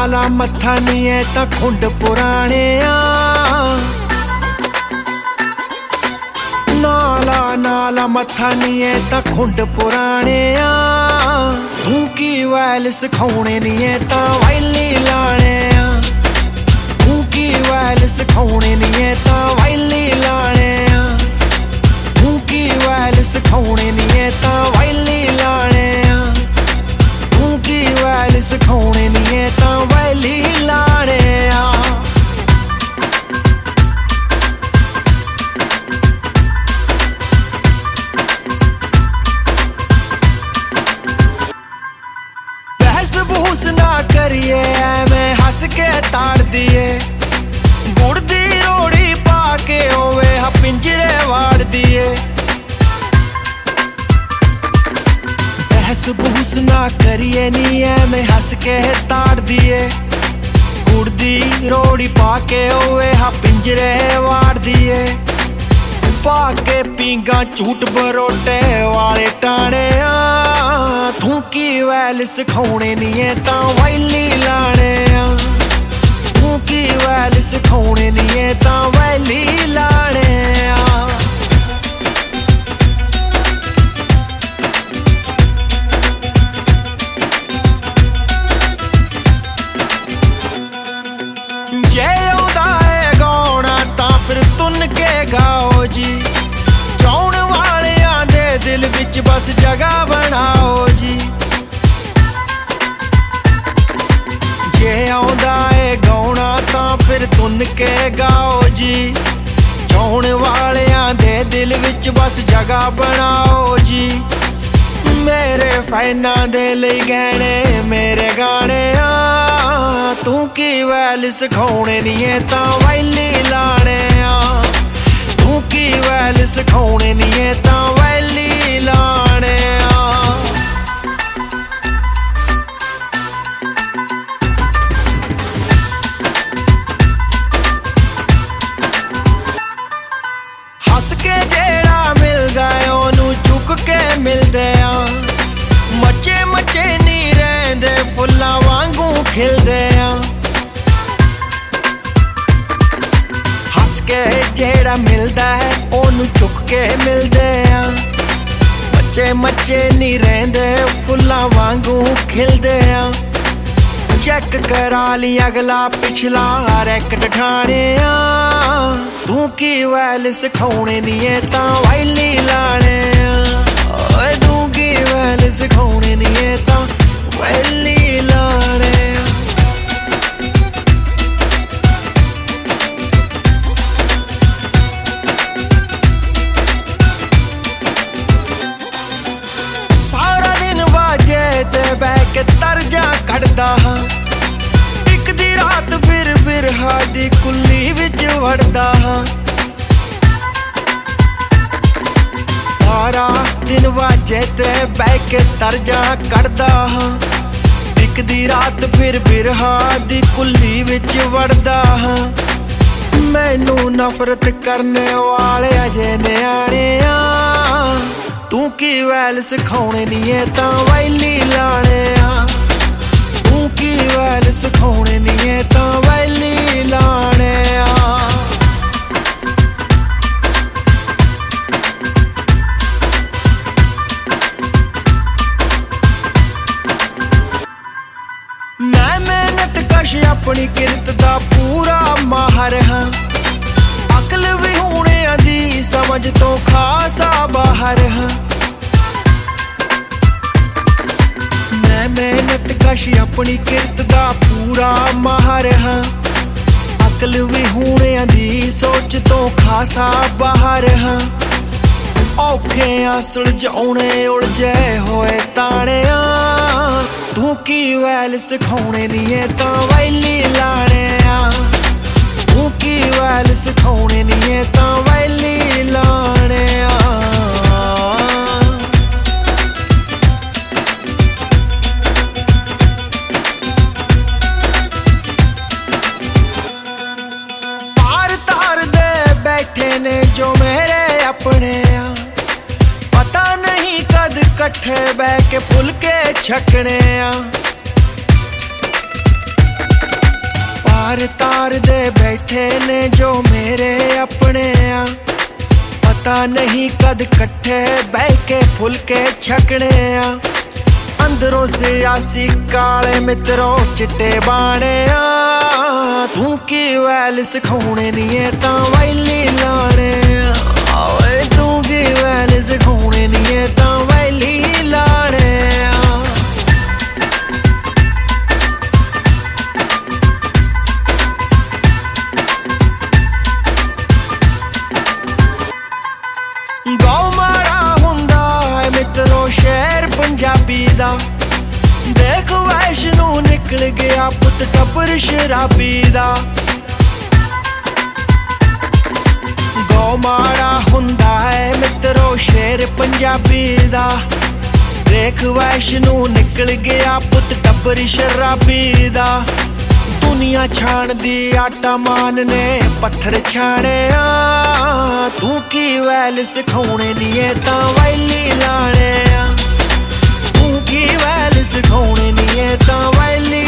नाला मत्था नहीं है तां खुंड पुराने नाला नाला मत्था नहीं है तां खुंड पुराने तू की वैल सिखाने नहीं है तां वैली लाने तू की वैल सिखाने नहीं है तां वैली लाने तू की वैल सिखाने नहीं है तां वैली लाने तू की वैल सिखाने नहीं है तां वैली लाने बहस ना करिए मैं हस के ताड़ दिए गुड़ दी रोड़ी पाके होवे हा पिंजरे वाड़ दिए बहस ना करिए नी है मैं हस के ताड़ दिए गुड़ दी रोड़ी पाके होवे हा पिंजरे वाड़ दिए पाके पींगा झूठ बरोटे वाले टाणे तू की वैल सिखाने नहीं है तां वैली लाने तू की वैल सिखाने नहीं है तां वैली लाने जे औंदा है गाउणा तां फिर तुन के गाओ जी चाउण वालियां दे दिल विच बस जगह बनाओ जी जे आउंदा है गाउणा तां फिर तुन के गाओ जी चाउण वालियां दे दिल विच बस जगह बनाओ जी मेरे फैनां दे लई गहणे मेरे गाने तू की वैल सिखाने नहीं है तां वैली लाने तू की वैल सिखाने नहीं है तां वैली लाने हस के जेड़ा मिलदा ओनू चुक के मिलदे मचे मचे नहीं रहंदे फुल्लां वांगू खिलदे हस के जेड़ा मिलदा है ओनू चुक के मिलदे मचे मचे नहीं रहंदे फुल्लां वांगू खिलदे चेक करा ली अगला पिछला रैकट ठाणे तू की वैल सिखाने नहीं है तां वैली लाने तू की वैल सिखाने नहीं है तां वैली लाने सारा दिन बाजे ते बह के तरजा कढ़दा हां इक दी रात फिर बिरहा दी कुल्ली विच वड़दा हां सारा दिन वाजे ते बह के तरजा कढ़दा हां इक दी रात फिर बिरहा दी कुल्ली विच वड़दा हां मैनू नफरत करने वाले अजे न्याणे तू की वैल सिखाने नहीं है तां वैली लाने तू की वैल सिखाने नहीं है तां वैली लाने मैं मेहनत कश अपनी किरत दा पूरा माहर हां अकल भी होने दी समझ तो खासा बाहर हां मैं मेहनत कश अपनी किरत दा पूरा माहर हां अकल भी होने दी सोच तो खासा बाहर हां औखे सुलझाउणे उलझे होए ताणे तू की वैल सिखाने नहीं है तां वैली लाने तू की वैल सिखाने नहीं है तां वैली लाने पार तार दे बैठे ने जो मेरे अपने पता नहीं कद कट्ठे बह के फुलके छकने यार तार दे बैठे ने जो मेरे अपने आ पता नहीं कद कट्ठे बह के फुलके छकने आ अंदरों से आसी काले मित्रों चिट्टे बाणे आ तू की वैल सिखाने नहीं है तां वैली लाने आ तू की वैल सिखाने नहीं है तां वैली लाने आ शेर पंजाबी दा देख वैष्णो निकल गया पुत टब्बर शराबी दा गौ माड़ा हुंदा है मित्रो शेर पंजाबी दा देख वैष्णो निकल गया पुत टब्बर शराबी दा दुनिया छाण दी आटा मान ने पत्थर छाने आ तू की वैल सिखाने नहीं है तां वैली लाने आ तू की वैल सिखाने नहीं है तां वैली